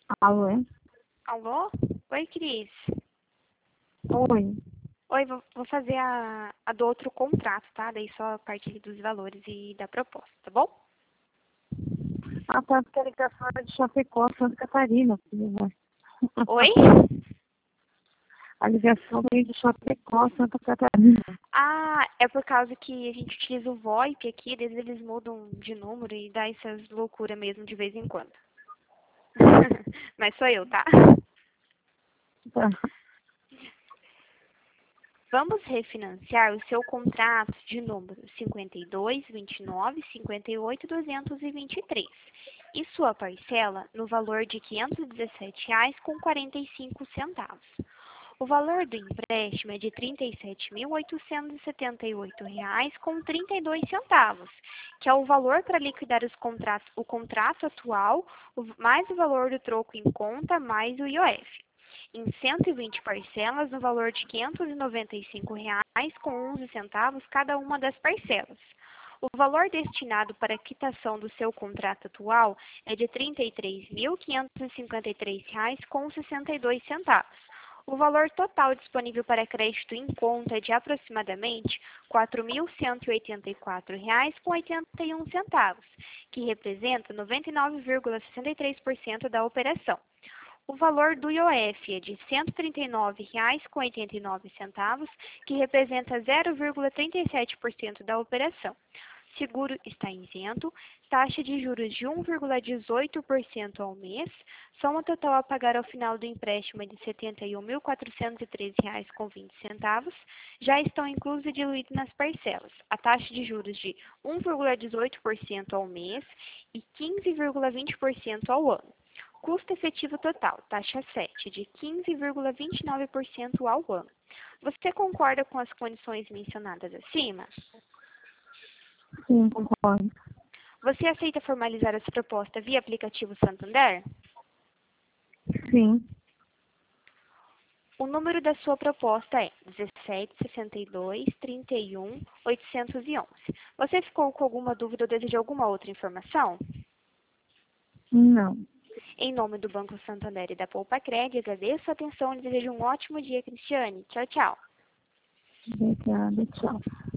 Alô? Alô? Oi, Cris. Oi. Oi, vou fazer a do outro contrato, tá? Daí só a parte ali dos valores e da proposta, tá bom? Ah, tá, porque a ligação é de Chapecó, Santa Catarina, filha. Oi? A ligação veio de Chapecó, Santa Catarina. Ah, é por causa que a gente utiliza o VoIP aqui, às vezes eles mudam de número e dá essas loucuras mesmo de vez em quando. Mas sou eu, tá? Tá. Vamos refinanciar o seu contrato de número 52, 29, 58, 223 e sua parcela no valor de R$ 517,45. O valor do empréstimo é de R$ 37.878,32, que é o valor para liquidar o contrato atual, mais o valor do troco em conta, mais o IOF em 120 parcelas no valor de R$ 595,11 cada uma das parcelas. O valor destinado para a quitação do seu contrato atual é de R$ 33.553,62. O valor total disponível para crédito em conta é de aproximadamente R$ 4.184,81, que representa 99,63% da operação. O valor do IOF é de R$ 139,89, que representa 0,37% da operação. Seguro está isento, taxa de juros de 1,18% ao mês, soma total a pagar ao final do empréstimo é de R$ 71.413,20, já estão inclusos e diluídos nas parcelas. A taxa de juros de 1,18% ao mês e 15,20% ao ano. Custo efetivo total, taxa 7, de 15,29% ao ano. Você concorda com as condições mencionadas acima? Sim, concordo. Você aceita formalizar essa proposta via aplicativo Santander? Sim. O número da sua proposta é 1762-31-811. Você ficou com alguma dúvida ou deseja alguma outra informação? Não. Em nome do Banco Santander e da Poupa Cred, agradeço a atenção e desejo um ótimo dia, Cristiane. Tchau, tchau. Obrigada, tchau.